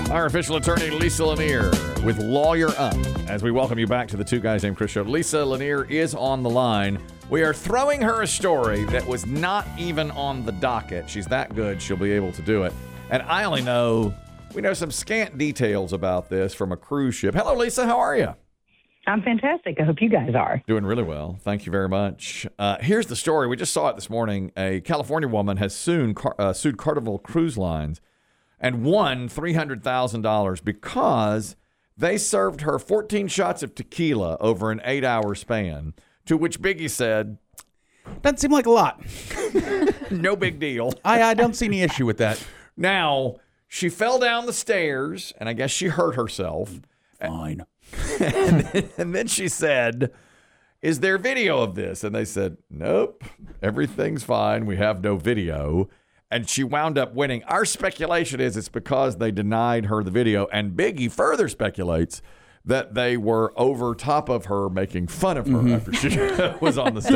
Our official attorney, Lisa Lanier, with Lawyer Up, as we welcome you back to the Two Guys Named Chris show. Lisa Lanier is on the line. We are throwing her a story that was not even on the docket. She's that good, she'll be able to do it. And we know some scant details about this from a cruise ship. Hello, Lisa. How are you? I'm fantastic. I hope you guys are. Doing really well. Thank you very much. Here's the story. We just saw it this morning. A California woman has sued Carnival Cruise Lines and won $300,000 because they served her 14 shots of tequila over an 8-hour span, to which Biggie said, doesn't seem like a lot. No big deal. I don't see any issue with that. Now, she fell down the stairs, and I guess she hurt herself. Fine. And then she said, is there video of this? And they said, nope, everything's fine. We have no video. And she wound up winning. Our speculation is it's because they denied her the video. And Biggie further speculates that they were over top of her making fun of her after she was on the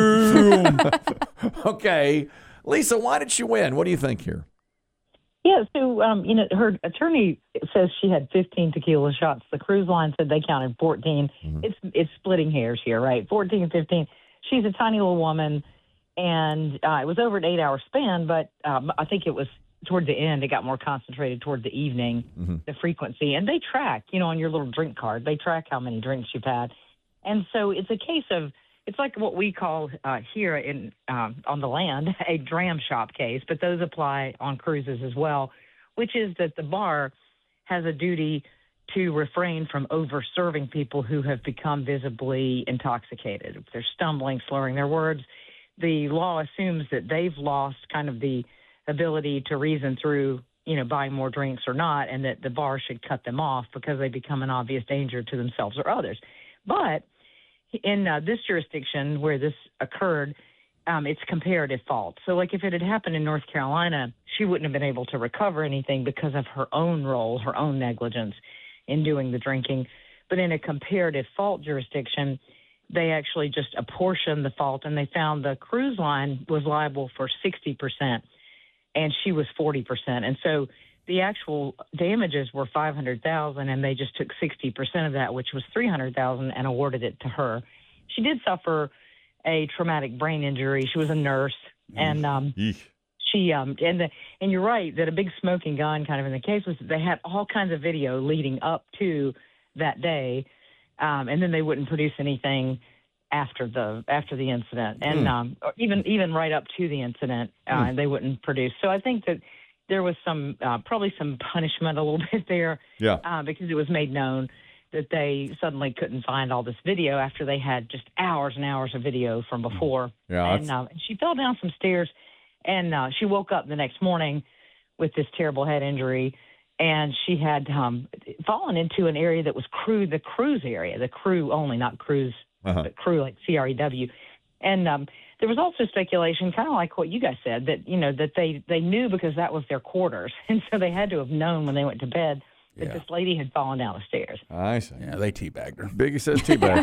stairs. Okay. Lisa, why did she win? What do you think here? Yeah, so, her attorney says she had 15 tequila shots. The cruise line said they counted 14. It's splitting hairs here, right? 14, 15. She's a tiny little woman, and it was over an 8-hour span, but I think it was toward the end. It got more concentrated toward the evening, the frequency. And they track, on your little drink card, they track how many drinks you've had. And so it's a case of, it's like what we call here in on the land a dram shop case, but those apply on cruises as well, which is that the bar has a duty to refrain from over-serving people who have become visibly intoxicated. If they're stumbling, slurring their words, the law assumes that they've lost kind of the ability to reason through, buying more drinks or not, and that the bar should cut them off because they become an obvious danger to themselves or others. But in this jurisdiction where this occurred, it's comparative fault. So, like, if it had happened in North Carolina, she wouldn't have been able to recover anything because of her own role, her own negligence in doing the drinking. But in a comparative fault jurisdiction, they actually just apportioned the fault, and they found the cruise line was liable for 60%, and she was 40%. And so the actual damages were $500,000, and they just took 60% of that, which was $300,000, and awarded it to her. She did suffer a traumatic brain injury. She was a nurse, and she and you're right that a big smoking gun kind of in the case was that they had all kinds of video leading up to that day, and then they wouldn't produce anything after the incident, and even right up to the incident, they wouldn't produce. So I think that there was some probably some punishment a little bit there, because it was made known that they suddenly couldn't find all this video after they had just hours and hours of video from before. And she fell down some stairs, and she woke up the next morning with this terrible head injury, and she had fallen into an area that was the cruise area, the crew only, not cruise, but crew like CREW. And there was also speculation, kind of like what you guys said, that that they knew because that was their quarters, and so they had to have known when they went to bed that this lady had fallen down the stairs. I see. Yeah, they teabagged her. Biggie says teabag.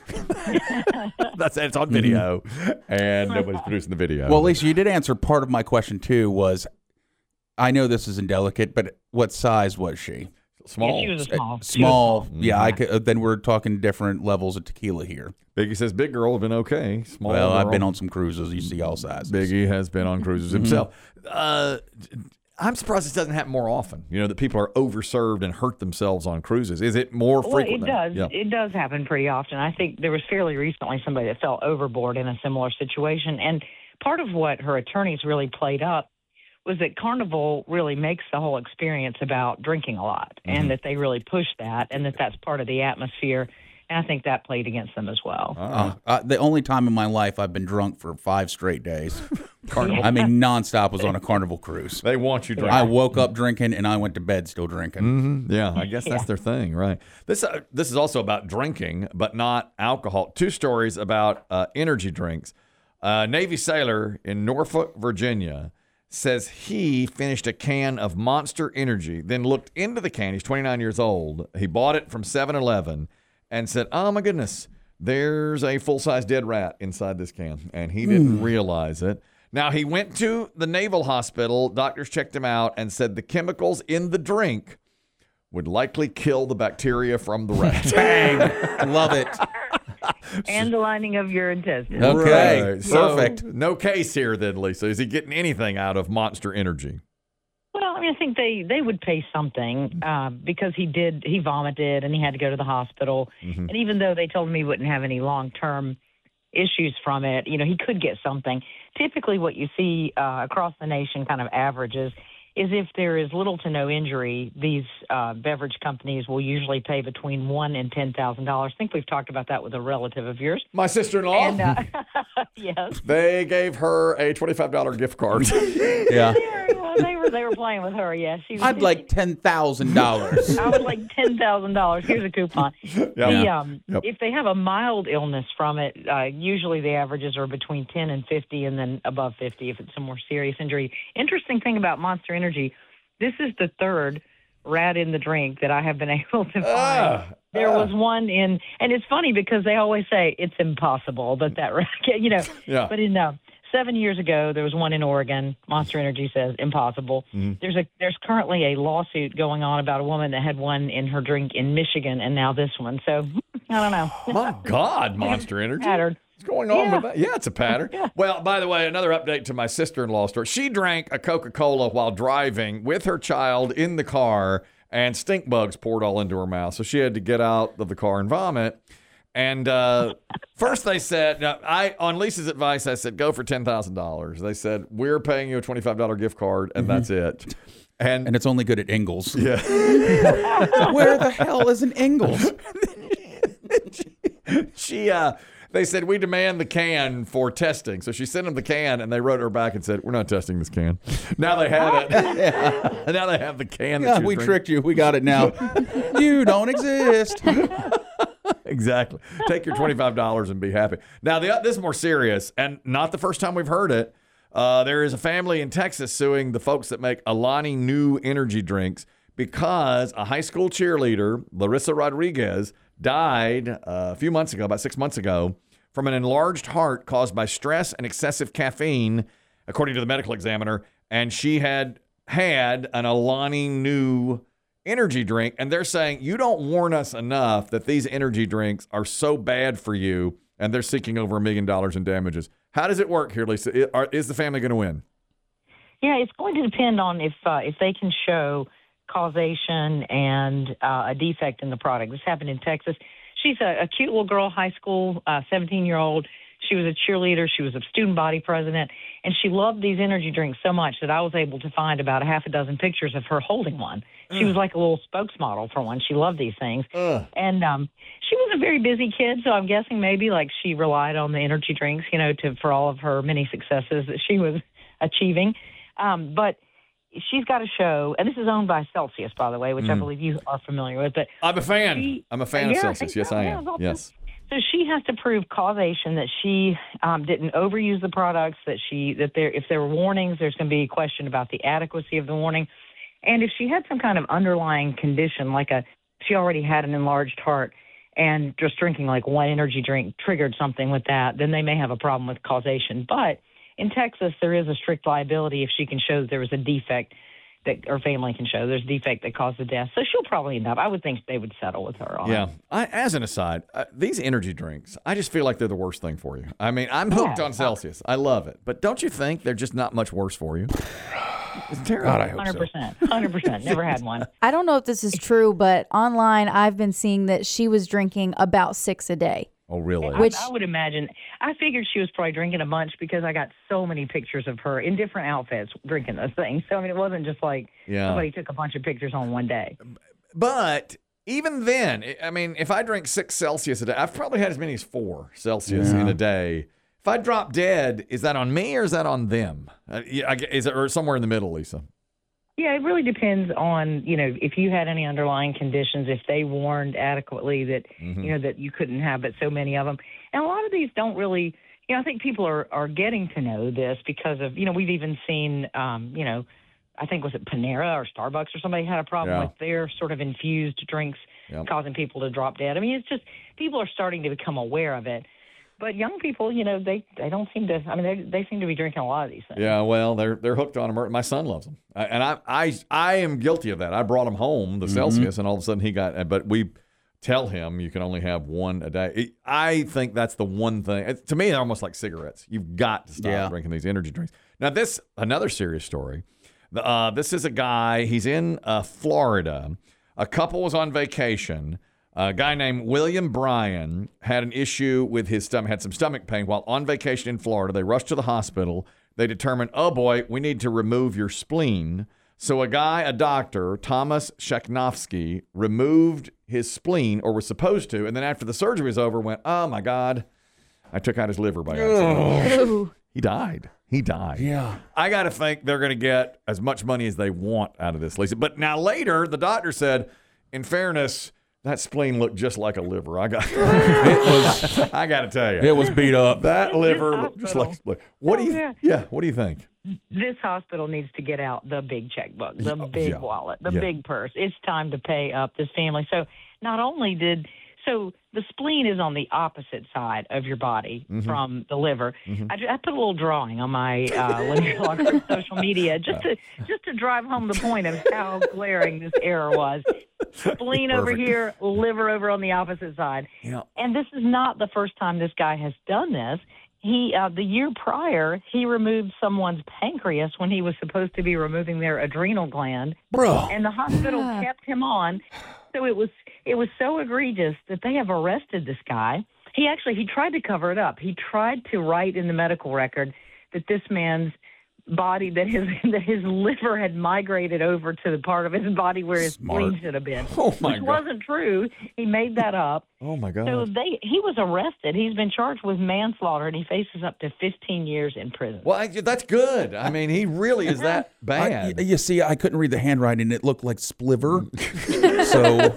It's on video, and nobody's producing the video. Well, Lisa, you did answer part of my question too. I know this is indelicate, but what size was she? Small. Yeah, she was small. Small. Yeah, then we're talking different levels of tequila here. Biggie says big girl have been okay. Small. Well, girl. I've been on some cruises. You see all sizes. Biggie has been on cruises himself. I'm surprised this doesn't happen more often. That people are overserved and hurt themselves on cruises. Is it more frequent? Well, it does. Yeah. It does happen pretty often. I think there was fairly recently somebody that fell overboard in a similar situation. And part of what her attorneys really played up was that Carnival really makes the whole experience about drinking a lot, and that they really push that, and that's part of the atmosphere. And I think that played against them as well. The only time in my life I've been drunk for 5 straight days. I mean, nonstop was on a Carnival cruise. They want you drunk. I woke up drinking, and I went to bed still drinking. Yeah, I guess that's their thing, right? This is also about drinking, but not alcohol. 2 stories about energy drinks. Navy sailor in Norfolk, Virginia, says he finished a can of Monster Energy, then looked into the can. He's 29 years old. He bought it from 7-Eleven and said, oh, my goodness, there's a full-size dead rat inside this can. And he didn't realize it. Now, he went to the Naval Hospital. Doctors checked him out and said the chemicals in the drink would likely kill the bacteria from the rat. Bang. Love it. And the lining of your intestines. Okay. Right. So, Perfect. no case here then, Lisa. Is he getting anything out of Monster Energy? Well, I mean, I think they would pay something because he vomited and he had to go to the hospital. Mm-hmm. And even though they told him he wouldn't have any long-term issues from it, he could get something. Typically what you see across the nation kind of averages is if there is little to no injury, these beverage companies will usually pay between $1,000 and $10,000. I think we've talked about that with a relative of yours. My sister-in-law. And, yes. They gave her a $25 gift card. Yeah. They were playing with her. Yeah, I'd like $10,000. I would like $10,000. Here's a coupon. Yep. If they have a mild illness from it, usually the averages are between 10 and 50, and then above 50 if it's a more serious injury. Interesting thing about Monster Energy, this is the third rat in the drink that I have been able to find. There was one in, and it's funny because they always say it's impossible that rat, Yeah. But in 7 years ago, there was one in Oregon. Monster Energy says impossible. Mm-hmm. There's currently a lawsuit going on about a woman that had one in her drink in Michigan, and now this one. So I don't know. My God, Monster Energy. Pattern. What's going on with that? Yeah, it's a pattern. Well, by the way, another update to my sister-in-law story. She drank a Coca-Cola while driving with her child in the car, and stink bugs poured all into her mouth. So she had to get out of the car and vomit. And first they said, on Lisa's advice, I said, go for $10,000. They said, we're paying you a $25 gift card, and that's it. And it's only good at Ingles. Yeah. Where the hell is an Ingles? They said, we demand the can for testing. So she sent them the can, and they wrote her back and said, we're not testing this can. Now they have it. And now they have the can. Yeah, we tricked you. We got it now. You don't exist. Exactly. Take your $25 and be happy. Now, this is more serious, and not the first time we've heard it. There is a family in Texas suing the folks that make Alani Nu energy drinks because a high school cheerleader, Larissa Rodriguez, died a few months ago, about 6 months ago, from an enlarged heart caused by stress and excessive caffeine, according to the medical examiner. And she had an Alani Nu energy drink, and they're saying you don't warn us enough that these energy drinks are so bad for you, and they're seeking over $1 million in damages. How does it work here, Lisa? Is the family going to win? Yeah, it's going to depend on if they can show causation and a defect in the product. This happened in Texas. She's a cute little girl, high school, 17-year-old. She was a cheerleader. She was a student body president, and she loved these energy drinks so much that I was able to find about a half a dozen pictures of her holding one. She was like a little spokesmodel for one. She loved these things. And she was a very busy kid, so I'm guessing maybe like she relied on the energy drinks, for all of her many successes that she was achieving. But she's got a show, and this is owned by Celsius, by the way, which I believe you are familiar with. But I'm a fan. I'm a fan of Celsius. Yes, I am. Yes. So she has to prove causation that she didn't overuse the products, that if there were warnings, there's going to be a question about the adequacy of the warning. And if she had some kind of underlying condition, like she already had an enlarged heart, and just drinking like one energy drink triggered something with that, then they may have a problem with causation. But in Texas, there is a strict liability if she can show that there was a defect that her family can show there's a defect that caused the death. So she'll probably end up. I would think they would settle with her on it. As an aside, these energy drinks, I just feel like they're the worst thing for you. I mean, I'm hooked on Celsius. I love it. But don't you think they're just not much worse for you? It's terrible. God, I hope 100%. 100%. Never had one. I don't know if this is true, but online I've been seeing that she was drinking about 6 a day. Oh, really? I would imagine. I figured she was probably drinking a bunch because I got so many pictures of her in different outfits drinking those things. So, I mean, it wasn't just like somebody took a bunch of pictures on one day. But even then, I mean, if I drink 6 Celsius a day, I've probably had as many as 4 Celsius in a day. If I drop dead, is that on me or is that on them? Is it or somewhere in the middle, Lisa? Yeah, it really depends on, if you had any underlying conditions, if they warned adequately that, that you couldn't have but so many of them. And a lot of these don't really, I think people are getting to know this because of, we've even seen, I think was it Panera or Starbucks or somebody had a problem with their sort of infused drinks causing people to drop dead. I mean, it's just people are starting to become aware of it. But young people, they don't seem to. I mean, they seem to be drinking a lot of these things. Yeah, well, they're hooked on them. My son loves them, and I am guilty of that. I brought him home the Celsius, and all of a sudden he got. But we tell him you can only have one a day. I think that's the one thing. To me, they're almost like cigarettes. You've got to stop drinking these energy drinks. Now, another serious story. This is a guy. He's in Florida. A couple was on vacation. A guy named William Bryan had an issue with his stomach, had some stomach pain while on vacation in Florida. They rushed to the hospital. They determined, oh boy, we need to remove your spleen. So a doctor, Thomas Sheknovsky, removed his spleen, or was supposed to, and then after the surgery was over, went, oh my God, I took out his liver by accident. He died. Yeah. I got to think they're going to get as much money as they want out of this, Lisa. But now later, the doctor said, in fairness, that spleen looked just like a liver. I got to tell you, It was beat up. that liver looked just like a spleen. What do you think? This hospital needs to get out the big checkbook, the big wallet, the big purse. It's time to pay up this family. So not only so the spleen is on the opposite side of your body from the liver. I put a little drawing on my social media just to drive home the point of how glaring this error was. Spleen over here, liver over on the opposite side. Yeah. And this is not the first time this guy has done this. The year prior, he removed someone's pancreas when he was supposed to be removing their adrenal gland. Bro. And the hospital kept him on. So it was so egregious that they have arrested this guy. He tried to cover it up. He tried to write in the medical record that this man's body, that his liver had migrated over to the part of his body where his spleen should have been. Oh my God. Which wasn't true. He made that up. Oh my God. So he was arrested. He's been charged with manslaughter, and he faces up to 15 years in prison. Well, that's good. I mean, he really is that bad. You see, I couldn't read the handwriting. It looked like spliver. So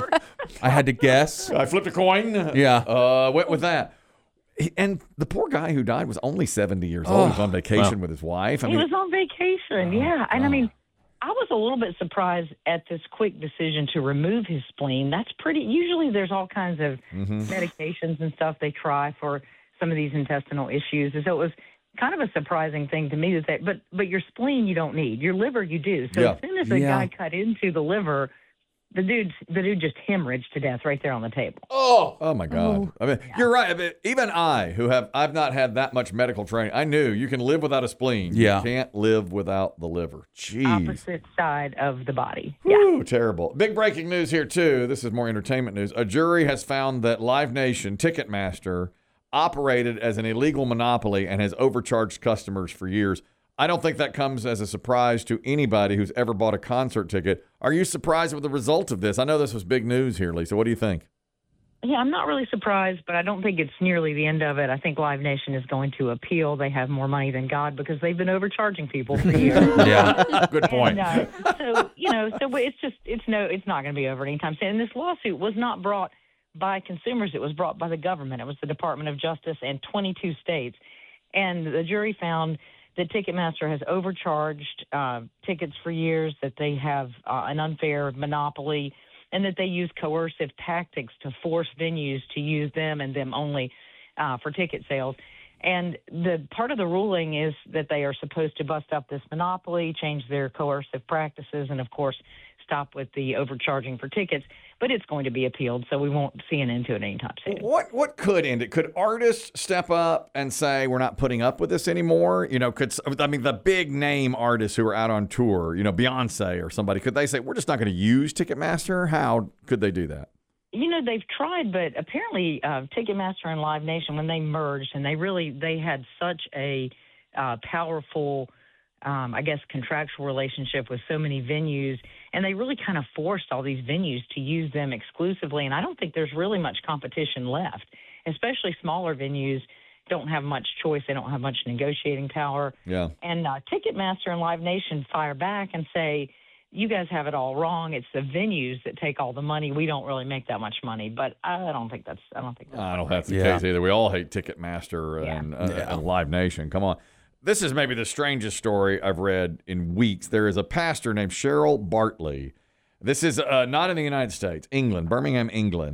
I had to guess. I flipped a coin. Yeah. Went with that. And the poor guy who died was only 70 years old. He was on vacation with his wife. He was on vacation, yeah. And I mean, I was a little bit surprised at this quick decision to remove his spleen. That's usually there's all kinds of medications and stuff they try for some of these intestinal issues. And so it was kind of a surprising thing to me but your spleen you don't need. Your liver you do. So as soon as the guy cut into the liver, the dude just hemorrhaged to death right there on the table. Oh my God. I mean, you're right. I mean, even I've not had that much medical training. I knew you can live without a spleen. Yeah. You can't live without the liver. Jeez. Opposite side of the body. Whew, terrible. Big breaking news here, too. This is more entertainment news. A jury has found that Live Nation Ticketmaster operated as an illegal monopoly and has overcharged customers for years. I don't think that comes as a surprise to anybody who's ever bought a concert ticket. Are you surprised with the result of this? I know this was big news here, Lisa. What do you think? Yeah, I'm not really surprised, but I don't think it's nearly the end of it. I think Live Nation is going to appeal. They have more money than God because they've been overcharging people for years. Yeah, good point. And, so it's not going to be over anytime soon. And this lawsuit was not brought by consumers. It was brought by the government. It was the Department of Justice and 22 states. And the jury found that Ticketmaster has overcharged tickets for years, that they have an unfair monopoly, and that they use coercive tactics to force venues to use them and them only for ticket sales. And the part of the ruling is that they are supposed to bust up this monopoly, change their coercive practices, and, of course, stop with the overcharging for tickets. But it's going to be appealed, so we won't see an end to it anytime soon. What could end it? Could artists step up and say, we're not putting up with this anymore? The big name artists who are out on tour, Beyonce or somebody, could they say, we're just not going to use Ticketmaster? How could they do that? They've tried, but apparently Ticketmaster and Live Nation, when they merged, and they had such a powerful contractual relationship with so many venues, and they really kind of forced all these venues to use them exclusively. And I don't think there's really much competition left, especially smaller venues don't have much choice. They don't have much negotiating power. Yeah. And Ticketmaster and Live Nation fire back and say, you guys have it all wrong. It's the venues that take all the money. We don't really make that much money. But I don't think that's I don't think that's the case either. We all hate Ticketmaster and Live Nation. Come on. This is maybe the strangest story I've read in weeks. There is a pastor named Cheryl Bartley. This is not in the United States, England, Birmingham, England.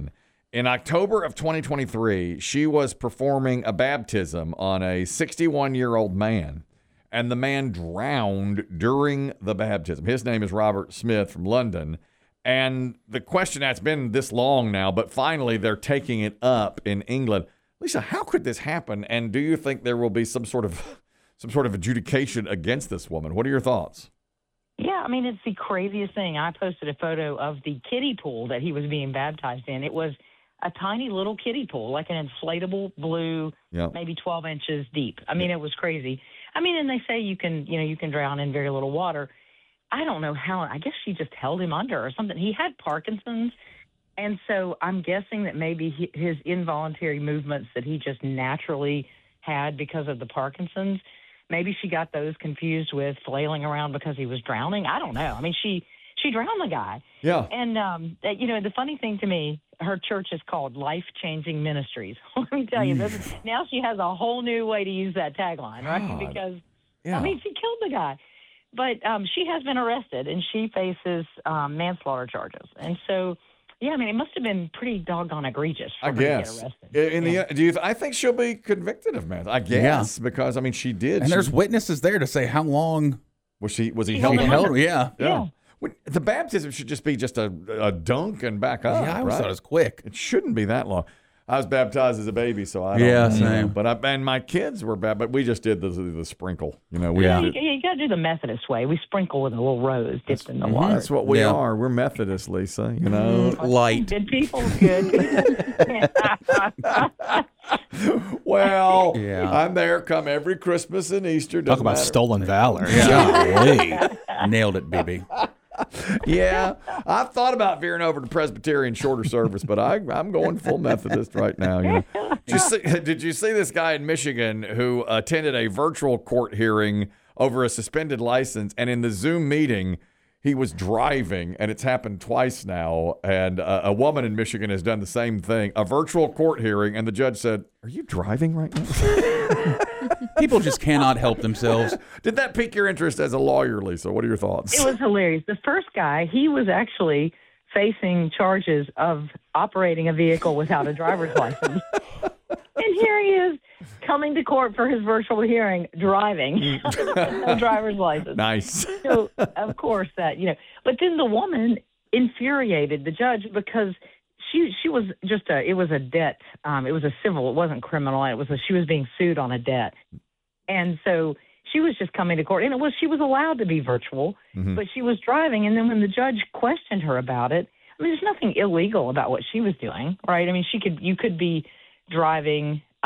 In October of 2023, she was performing a baptism on a 61-year-old man, and the man drowned during the baptism. His name is Robert Smith from London, and the question that's been this long now, but finally they're taking it up in England. Lisa, how could this happen, and do you think there will be some sort of adjudication against this woman? What are your thoughts? Yeah, I mean, it's the craziest thing. I posted a photo of the kiddie pool that he was being baptized in. It was a tiny little kiddie pool, like an inflatable blue, maybe 12 inches deep. I mean, it was crazy. I mean, and they say you can drown in very little water. I don't know how. I guess she just held him under or something. He had Parkinson's, and so I'm guessing that maybe his involuntary movements that he just naturally had because of the Parkinson's, maybe she got those confused with flailing around because he was drowning. I don't know. I mean, she drowned the guy. Yeah. And, the funny thing to me, her church is called Life Changing Ministries. Let me tell you, now she has a whole new way to use that tagline, right? God. Because, Yeah. I mean, she killed the guy. But she has been arrested, and she faces manslaughter charges. And so, yeah, I mean, it must have been pretty doggone egregious for her to get arrested. I think she'll be convicted of manslaughter. I guess because I mean she did. And there's witnesses there to say how long was he held held? Yeah. The baptism should just be just a dunk and back up. Yeah, I always right? thought it was quick. It shouldn't be that long. I was baptized as a baby, so I don't know. Same. But and my kids were baptized, but we just did the sprinkle. You got to do the Methodist way. We sprinkle with a little rose dipped in the water. That's what we are. We're Methodists, Lisa. Light. Good people, good. Well, I'm there come every Christmas and Easter. Talk about stolen valor. Yeah. Nailed it, BB. Yeah, I've thought about veering over to Presbyterian shorter service, but I'm going full Methodist right now. Did you see this guy in Michigan who attended a virtual court hearing over a suspended license, and in the Zoom meeting, he was driving, and it's happened twice now, and a woman in Michigan has done the same thing, a virtual court hearing, and the judge said, "Are you driving right now?" People just cannot help themselves. Did that pique your interest as a lawyer, Lisa? What are your thoughts? It was hilarious. The first guy, he was actually facing charges of operating a vehicle without a driver's license. And here he is coming to court for his virtual hearing, driving, no driver's license. Nice. So, of course, but then the woman infuriated the judge because she was it was a debt. It was a civil. It wasn't criminal. She was being sued on a debt. And so she was just coming to court. And she was allowed to be virtual, but she was driving. And then when the judge questioned her about it, I mean, there's nothing illegal about what she was doing, right? I mean, you could be driving, but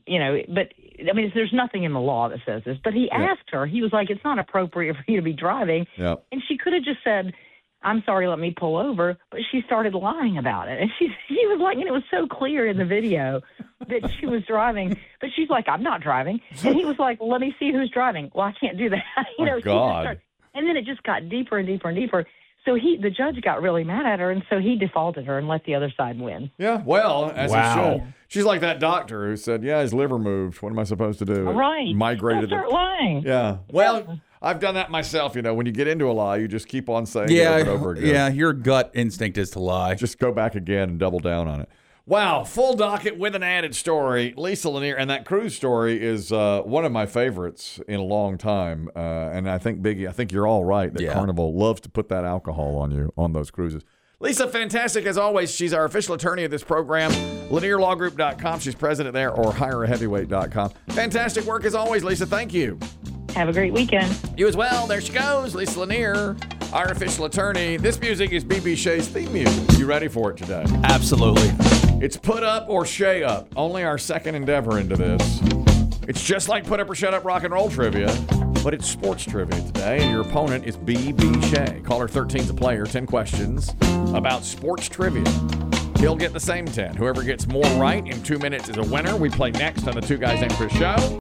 I mean, there's nothing in the law that says this. But he asked her, he was like, it's not appropriate for you to be driving. Yep. And she could have just said, I'm sorry, let me pull over. But she started lying about it. And she was like, and it was so clear in the video that she was driving. But she's like, I'm not driving. And he was like, well, let me see who's driving. Well, I can't do that. God. And then it just got deeper and deeper and deeper. So the judge got really mad at her, and so he defaulted her and let the other side win. Yeah, well, as he should. She's like that doctor who said, yeah, his liver moved. What am I supposed to do? Right. Migrated. Start lying. Yeah. Well, I've done that myself. When you get into a lie, you just keep on saying it over and over again. Yeah, your gut instinct is to lie. Just go back again and double down on it. Wow, full docket with an added story. Lisa Lanier, and that cruise story is one of my favorites in a long time. And I think, Biggie, I think you're all right that Carnival loves to put that alcohol on you on those cruises. Lisa, fantastic as always. She's our official attorney of this program. LanierLawGroup.com. She's president there, or HireAHeavyweight.com. Fantastic work as always, Lisa. Thank you. Have a great weekend. You as well. There she goes, Lisa Lanier, our official attorney. This music is BB Shea's theme music. You ready for it today? Absolutely. It's Put Up or Shay Up. Only our second endeavor into this. It's just like Put Up or Shut Up rock and roll trivia, but it's sports trivia today, and your opponent is BB Shea. Caller 13's a player, 10 questions about sports trivia. He'll get the same 10. Whoever gets more right in 2 minutes is a winner. We play next on the Two Guys Named Chris show.